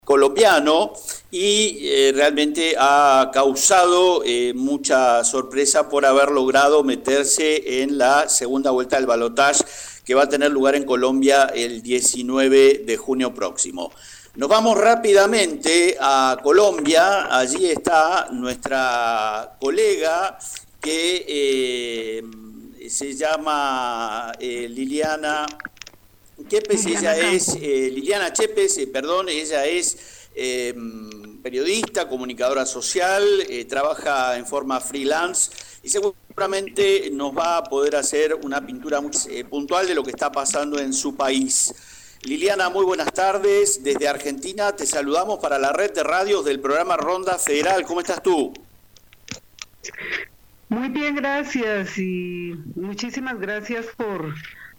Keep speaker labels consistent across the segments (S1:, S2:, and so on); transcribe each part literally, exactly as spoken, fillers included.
S1: colombiano y eh, realmente ha causado eh, mucha sorpresa por haber logrado meterse en la segunda vuelta del balotaje que va a tener lugar en Colombia el diecinueve de junio próximo. Nos vamos rápidamente a Colombia. Allí está nuestra colega que eh, se llama eh, Liliana Chepes. Ella es, eh, Liliana Chepes, eh, perdón, ella es eh, periodista, comunicadora social, eh, trabaja en forma freelance y seguramente nos va a poder hacer una pintura muy eh, puntual de lo que está pasando en su país. Liliana, muy buenas tardes. Desde Argentina te saludamos para la red de radios del programa Ronda Federal. ¿Cómo estás tú?
S2: Muy bien, gracias y muchísimas gracias por...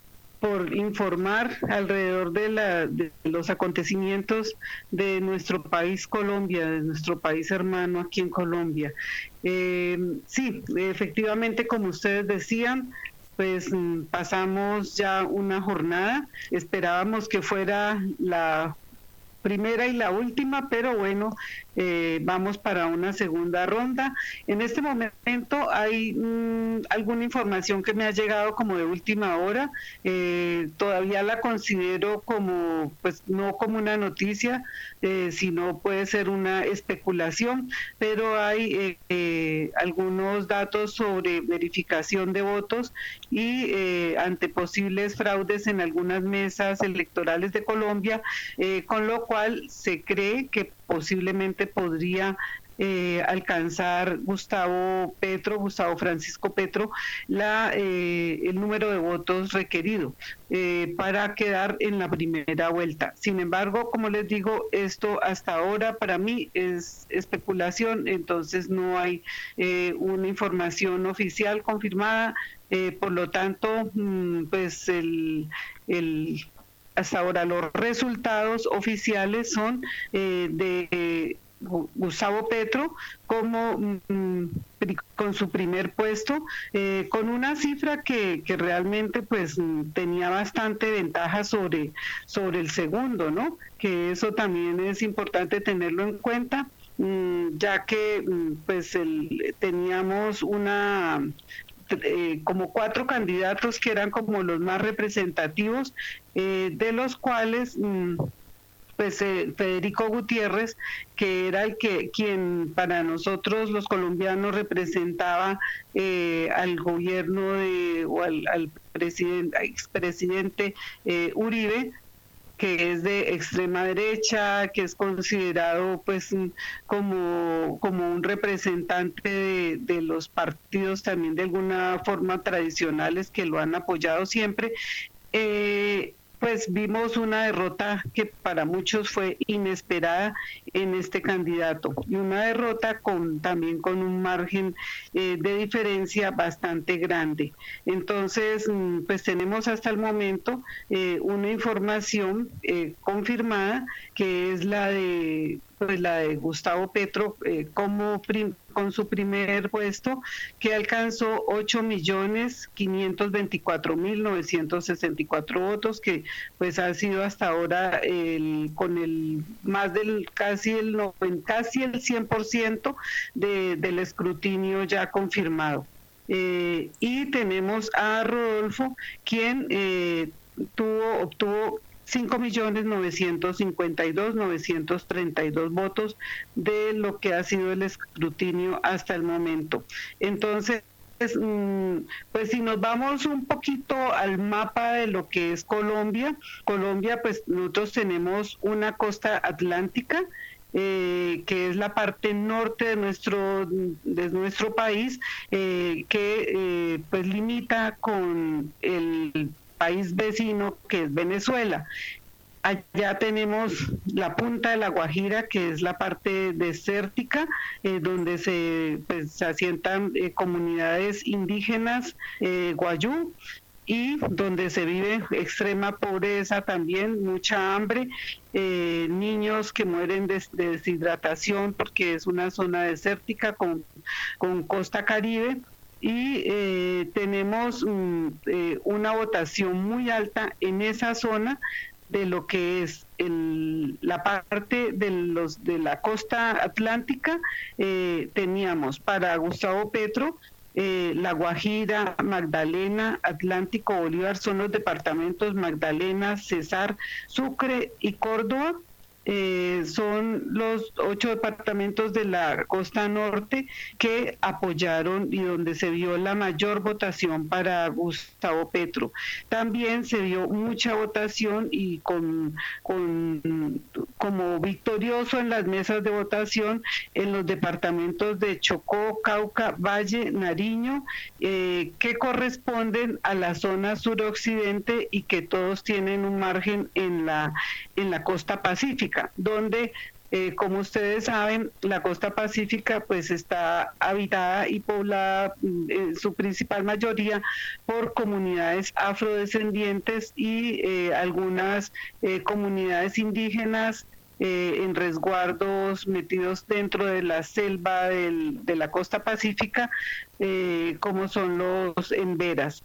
S2: por informar alrededor de, la, de los acontecimientos de nuestro país Colombia, de nuestro país hermano aquí en Colombia. Eh, sí, efectivamente, como ustedes decían, pues pasamos ya una jornada, esperábamos que fuera la primera y la última, pero bueno, eh, vamos para una segunda ronda. En este momento hay mmm, alguna información que me ha llegado como de última hora, eh, todavía la considero como, pues no como una noticia, eh, sino puede ser una especulación, pero hay eh, eh, algunos datos sobre verificación de votos y eh, ante posibles fraudes en algunas mesas electorales de Colombia, eh, con lo cual se cree que posiblemente podría eh, alcanzar Gustavo Petro, Gustavo Francisco Petro, la, eh, el número de votos requerido eh, para quedar en la primera vuelta. Sin embargo, como les digo, esto hasta ahora para mí es especulación, entonces no hay eh, una información oficial confirmada, eh, por lo tanto, pues el... el hasta ahora los resultados oficiales son eh, de eh, Gustavo Petro como mm, con su primer puesto, eh, con una cifra que, que realmente pues tenía bastante ventaja sobre, sobre el segundo, ¿no? Que eso también es importante tenerlo en cuenta, mm, ya que mm, pues el, teníamos una... Eh, como cuatro candidatos que eran como los más representativos, eh, de los cuales mm, pues eh, Federico Gutiérrez, que era el que quien para nosotros los colombianos representaba eh, al gobierno de o al, al presidente, expresidente eh, Uribe, que es de extrema derecha, que es considerado pues como, como un representante de, de los partidos también de alguna forma tradicionales que lo han apoyado siempre, eh, pues vimos una derrota que para muchos fue inesperada en este candidato y una derrota con también con un margen eh, de diferencia bastante grande. Entonces, pues tenemos hasta el momento eh, una información eh, confirmada que es la de pues la de Gustavo Petro eh, como prim, con su primer puesto, que alcanzó ocho millones quinientos veinticuatro mil novecientos sesenta y cuatro votos, que pues ha sido hasta ahora el, con el más del casi el casi el cien por ciento de, del escrutinio ya confirmado. Eh, y tenemos a Rodolfo, quien eh, tuvo obtuvo cinco millones novecientos cincuenta y dos mil novecientos treinta y dos votos de lo que ha sido el escrutinio hasta el momento. Entonces, pues si nos vamos un poquito al mapa de lo que es Colombia, Colombia pues nosotros tenemos una costa atlántica, Eh, que es la parte norte de nuestro de nuestro país, eh, que eh, pues limita con el país vecino que es Venezuela. Allá tenemos la punta de la Guajira, que es la parte desértica, eh, donde se, pues, se asientan eh, comunidades indígenas eh, guayú, y donde se vive extrema pobreza también, mucha hambre, eh, niños que mueren de, de deshidratación porque es una zona desértica con, con costa caribe, y eh, tenemos mm, eh, una votación muy alta en esa zona de lo que es el, la parte de, los, de la costa atlántica, eh, teníamos para Gustavo Petro, eh, La Guajira, Magdalena, Atlántico, Bolívar, son los departamentos Magdalena, Cesar, Sucre y Córdoba. Eh, son los ocho departamentos de la costa norte que apoyaron y donde se vio la mayor votación para Gustavo Petro. También se vio mucha votación y con, con como victorioso en las mesas de votación en los departamentos de Chocó, Cauca, Valle, Nariño, eh, que corresponden a la zona suroccidente y que todos tienen un margen en la, en la costa pacífica, donde eh, como ustedes saben, la costa pacífica pues está habitada y poblada en su principal mayoría por comunidades afrodescendientes y eh, algunas eh, comunidades indígenas eh, en resguardos metidos dentro de la selva del, de la costa pacífica, eh, como son los emberas.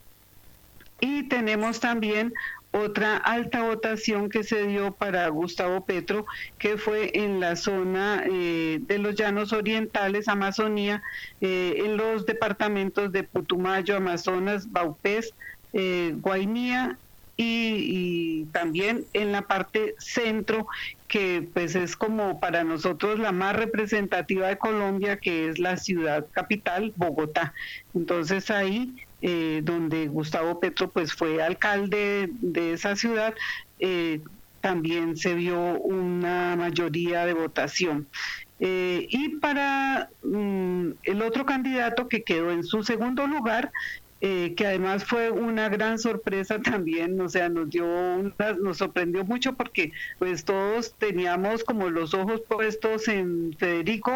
S2: Y tenemos también otra alta votación que se dio para Gustavo Petro, que fue en la zona eh, de los llanos orientales, Amazonía, eh, en los departamentos de Putumayo, Amazonas, Vaupés, eh, Guainía y, y también en la parte centro, que pues es como para nosotros la más representativa de Colombia, que es la ciudad capital, Bogotá. Entonces ahí Eh, donde Gustavo Petro pues fue alcalde de esa ciudad, eh, también se vio una mayoría de votación. Eh, y para mm, el otro candidato que quedó en su segundo lugar, eh, que además fue una gran sorpresa también, o sea, nos dio una, nos sorprendió mucho porque pues todos teníamos como los ojos puestos en Federico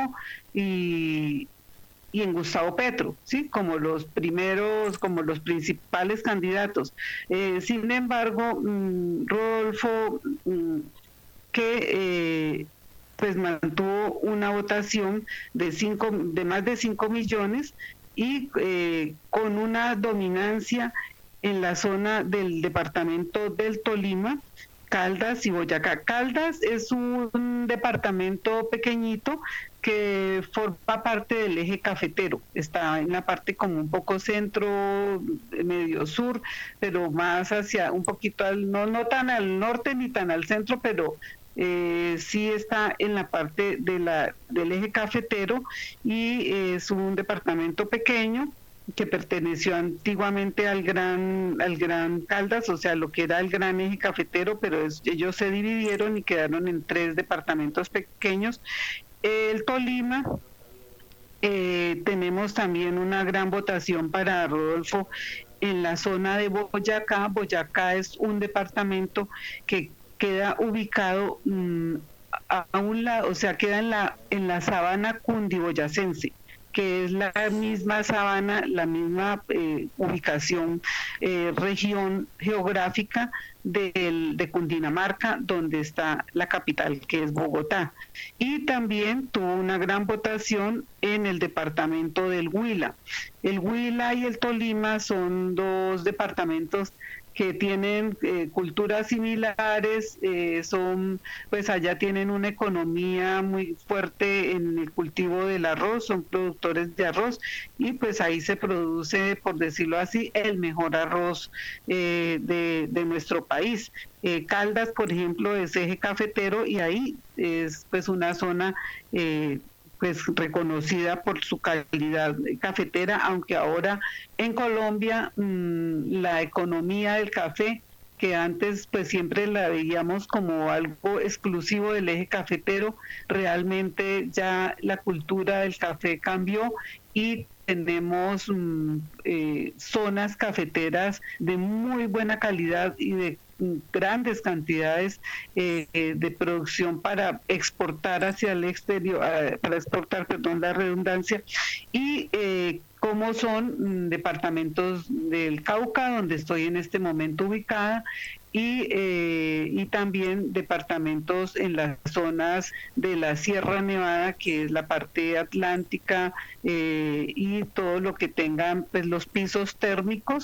S2: y y en Gustavo Petro, sí, como los primeros, como los principales candidatos. Eh, sin embargo, mmm, Rodolfo, mmm, que eh, pues mantuvo una votación de cinco, de más de cinco millones y eh, con una dominancia en la zona del departamento del Tolima, Caldas y Boyacá. Caldas es un departamento pequeñito que forma parte del eje cafetero, está en la parte como un poco centro, medio sur, pero más hacia un poquito, al, no, no tan al norte ni tan al centro, pero eh, sí está en la parte de la, del eje cafetero y es un departamento pequeño que perteneció antiguamente al gran al gran Caldas, o sea, lo que era el gran eje cafetero, pero es, ellos se dividieron y quedaron en tres departamentos pequeños. El Tolima, eh, tenemos también una gran votación para Rodolfo en la zona de Boyacá. Boyacá es un departamento que queda ubicado mmm, a, a un lado, o sea, queda en la en la sabana cundiboyacense, que es la misma sabana, la misma eh, ubicación, eh, región geográfica de, de Cundinamarca, donde está la capital, que es Bogotá. Y también tuvo una gran votación en el departamento del Huila. El Huila y el Tolima son dos departamentos que tienen eh, culturas similares, eh, son, pues allá tienen una economía muy fuerte en el cultivo del arroz, son productores de arroz y pues ahí se produce, por decirlo así, el mejor arroz eh, de, de nuestro país. Eh, Caldas, por ejemplo, es eje cafetero y ahí es pues una zona eh, pues reconocida por su calidad cafetera, aunque ahora en Colombia mmm, la economía del café, que antes pues siempre la veíamos como algo exclusivo del eje cafetero, realmente ya la cultura del café cambió y tenemos mmm, eh, zonas cafeteras de muy buena calidad y de grandes cantidades eh, de producción para exportar hacia el exterior, eh, para exportar, perdón, la redundancia, y eh, como son departamentos del Cauca, donde estoy en este momento ubicada, y, eh, y también departamentos en las zonas de la Sierra Nevada, que es la parte atlántica, eh, y todo lo que tengan pues los pisos térmicos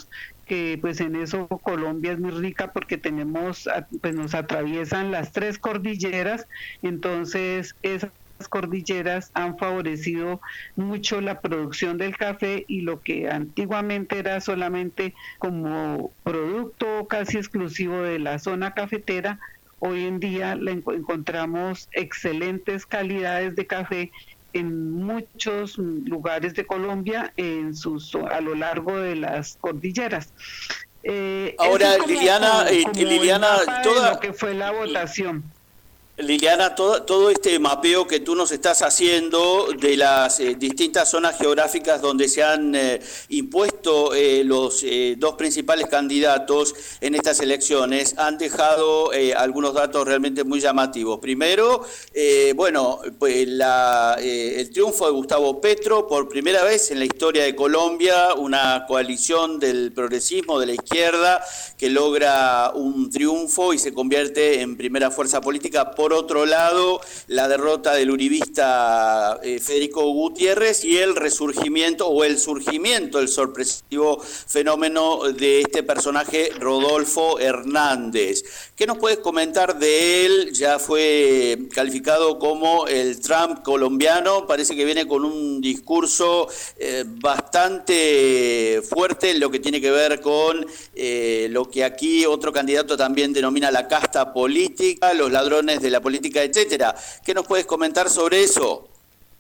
S2: que pues en eso Colombia es muy rica porque tenemos, pues nos atraviesan las tres cordilleras, entonces esas cordilleras han favorecido mucho la producción del café, y lo que antiguamente era solamente como producto casi exclusivo de la zona cafetera, hoy en día la encontramos excelentes calidades de café en muchos lugares de Colombia, en sus a lo largo de las cordilleras.
S1: Eh, Ahora, es como, Liliana, como, como Liliana,
S2: toda lo que fue la votación.
S1: Liliana, todo, todo este mapeo que tú nos estás haciendo de las eh, distintas zonas geográficas donde se han eh, impuesto eh, los eh, dos principales candidatos en estas elecciones han dejado eh, algunos datos realmente muy llamativos. Primero, eh, bueno, pues la, eh, el triunfo de Gustavo Petro, por primera vez en la historia de Colombia, una coalición del progresismo, de la izquierda, que logra un triunfo y se convierte en primera fuerza política. Por otro lado, la derrota del uribista eh, Federico Gutiérrez y el resurgimiento o el surgimiento, el sorpresivo fenómeno de este personaje Rodolfo Hernández. ¿Qué nos puedes comentar de él? Ya fue calificado como el Trump colombiano, parece que viene con un discurso eh, bastante fuerte en lo que tiene que ver con eh, lo que aquí otro candidato también denomina la casta política, los ladrones de la política, etcétera. ¿Qué nos puedes comentar sobre eso?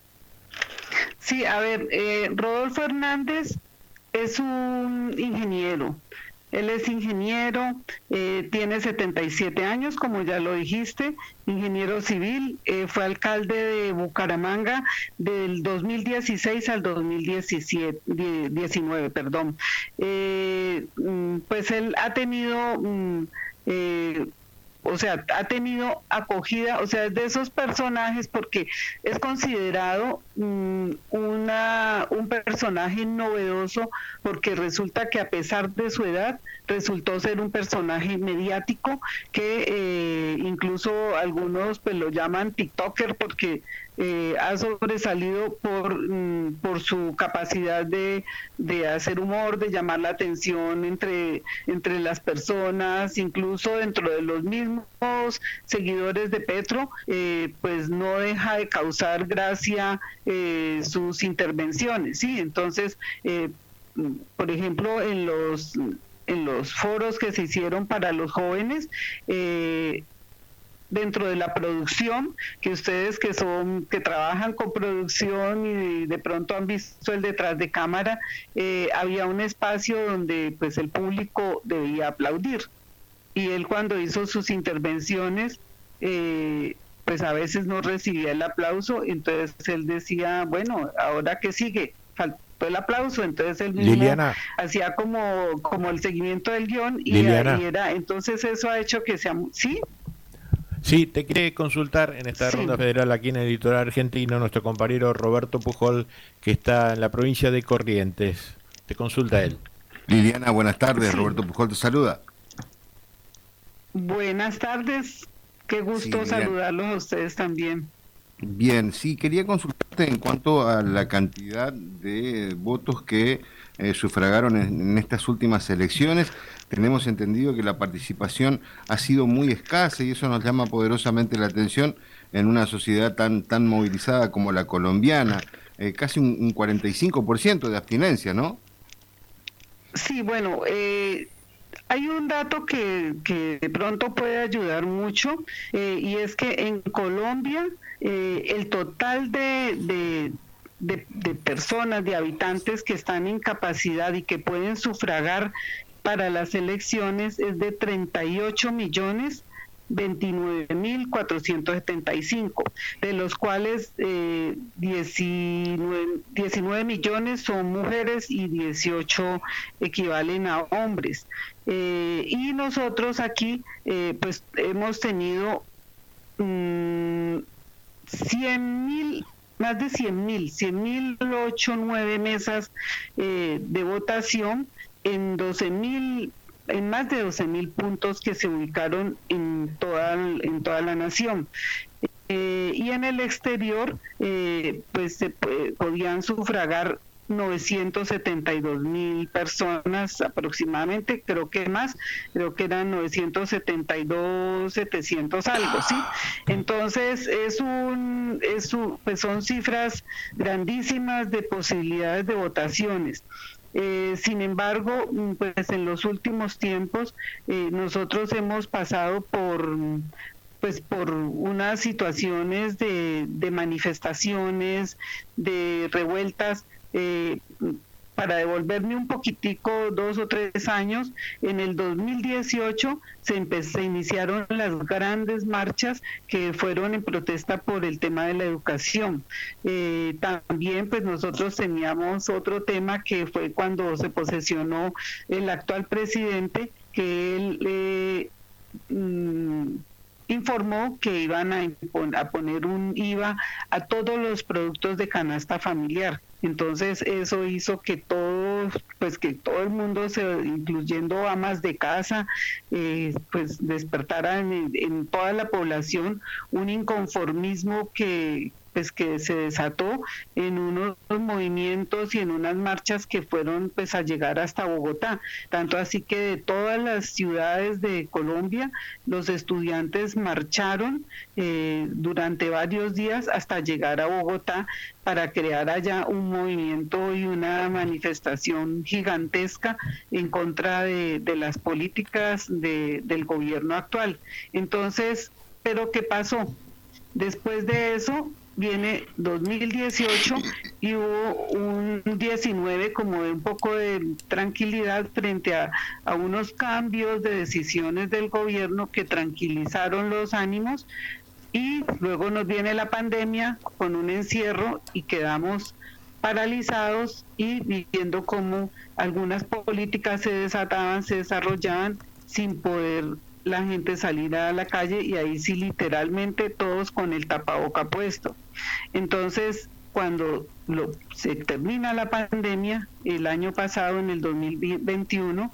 S2: Sí, a ver, eh, Rodolfo Hernández es un ingeniero. Él es ingeniero, eh, tiene setenta y siete años, como ya lo dijiste, ingeniero civil, eh, fue alcalde de Bucaramanga del dos mil dieciséis al dos mil diecinueve, perdón. Eh, pues él ha tenido... Eh, o sea, ha tenido acogida, o sea, es de esos personajes porque es considerado um, una, un personaje novedoso, porque resulta que a pesar de su edad, resultó ser un personaje mediático que eh, incluso algunos pues lo llaman TikToker porque eh, ha sobresalido por, um, por su capacidad de, de hacer humor, de llamar la atención entre, entre las personas, incluso dentro de los mismos seguidores de Petro, eh, pues no deja de causar gracia eh, sus intervenciones, ¿sí? Entonces, eh, por ejemplo, en los en los foros que se hicieron para los jóvenes, eh, dentro de la producción, que ustedes que son que trabajan con producción y de pronto han visto el detrás de cámara, eh, había un espacio donde pues el público debía aplaudir, y él cuando hizo sus intervenciones eh, pues a veces no recibía el aplauso, entonces él decía, bueno, ¿ahora qué sigue? Falta el aplauso, entonces él mismo Liliana, hacía como como el seguimiento del guión y, y era, entonces eso ha hecho que sea, ¿sí?
S3: Sí, te quiere consultar en esta sí. ronda federal aquí en el litoral argentino nuestro compañero Roberto Pujol, que está en la provincia de Corrientes. Te consulta él.
S4: Liliana, buenas tardes, sí. Roberto Pujol te saluda.
S2: Buenas tardes, qué gusto sí, saludarlos a ustedes también.
S4: Bien, sí, quería consultarte en cuanto a la cantidad de votos que eh, sufragaron en, en estas últimas elecciones. Tenemos entendido que la participación ha sido muy escasa y eso nos llama poderosamente la atención en una sociedad tan, tan movilizada como la colombiana. Eh, casi un, un cuarenta y cinco por ciento de abstinencia, ¿no?
S2: Sí, bueno, eh... hay un dato que, que de pronto puede ayudar mucho, eh, y es que en Colombia eh, el total de, de, de, de personas, de habitantes que están en capacidad y que pueden sufragar para las elecciones es de treinta y ocho millones veintinueve mil cuatrocientos setenta y cinco, de los cuales eh, diecinueve, diecinueve millones son mujeres y dieciocho equivalen a hombres. Eh, y nosotros aquí eh, pues hemos tenido mmm, cien mil, más de cien mil, cien mil ocho, nueve mesas eh, de votación en doce mil, en más de doce mil puntos que se ubicaron en toda, en toda la nación. Eh, y en el exterior, eh, pues se podían sufragar novecientos setenta y dos mil personas aproximadamente, creo que más, creo que eran novecientos setenta y dos, setecientos algo, ¿sí? Entonces es un, es un, pues son cifras grandísimas de posibilidades de votaciones. Eh, sin embargo, pues en los últimos tiempos eh, nosotros hemos pasado por pues por unas situaciones de, de manifestaciones, de revueltas. Eh, para devolverme un poquitico, dos o tres años, en el dos mil dieciocho se, se iniciaron las grandes marchas que fueron en protesta por el tema de la educación. Eh, también pues nosotros teníamos otro tema que fue cuando se posesionó el actual presidente, que él eh, mmm, informó que iban a, a poner un I V A a todos los productos de canasta familiar. Entonces eso hizo que todos, pues que todo el mundo, se, incluyendo amas de casa, eh, pues despertara en, en toda la población un inconformismo que pues que se desató en unos movimientos y en unas marchas que fueron pues a llegar hasta Bogotá, tanto así que de todas las ciudades de Colombia los estudiantes marcharon eh, durante varios días hasta llegar a Bogotá para crear allá un movimiento y una manifestación gigantesca en contra de, de las políticas de, del gobierno actual. Entonces, ¿pero qué pasó? Después de eso viene dos mil dieciocho y hubo un diecinueve como de un poco de tranquilidad frente a, a unos cambios de decisiones del gobierno que tranquilizaron los ánimos, y luego nos viene la pandemia con un encierro y quedamos paralizados y viendo cómo algunas políticas se desataban, se desarrollaban sin poder la gente salir a la calle, y ahí sí literalmente todos con el tapaboca puesto. Entonces, cuando lo, se termina la pandemia, el año pasado, en el dos mil veintiuno,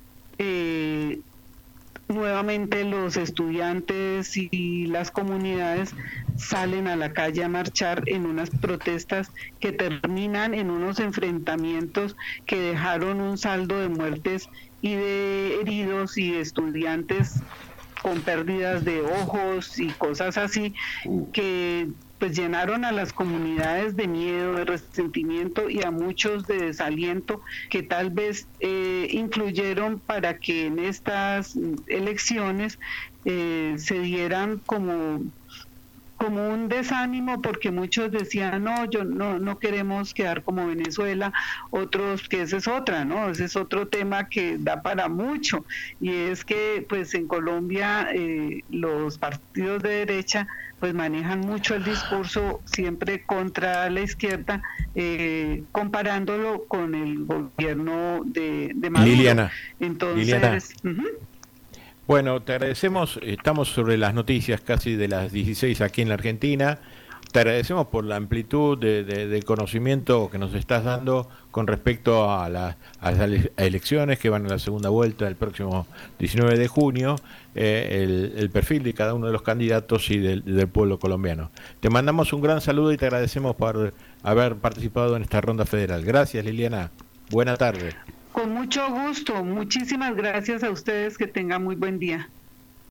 S2: eh, nuevamente los estudiantes y las comunidades salen a la calle a marchar en unas protestas que terminan en unos enfrentamientos que dejaron un saldo de muertes y de heridos y de estudiantes con pérdidas de ojos y cosas así, que pues llenaron a las comunidades de miedo, de resentimiento y a muchos de desaliento, que tal vez eh, influyeron para que en estas elecciones eh, se dieran como como un desánimo, porque muchos decían, no, yo no no queremos quedar como Venezuela, otros que esa es otra, ¿no? Ese es otro tema que da para mucho, y es que pues en Colombia eh, los partidos de derecha pues manejan mucho el discurso siempre contra la izquierda, eh, comparándolo con el gobierno de, de Maduro.
S3: Liliana,
S2: Entonces,
S3: Liliana.
S2: Uh-huh.
S3: Bueno, te agradecemos, estamos sobre las noticias casi de las dieciséis aquí en la Argentina. Te agradecemos por la amplitud de, de, de conocimiento que nos estás dando con respecto a, la, a las elecciones que van a la segunda vuelta el próximo diecinueve de junio, eh, el, el perfil de cada uno de los candidatos y del, del pueblo colombiano. Te mandamos un gran saludo y te agradecemos por haber participado en esta ronda federal. Gracias, Liliana. Buena tarde.
S2: Con mucho gusto. Muchísimas gracias a ustedes. Que tengan muy buen día.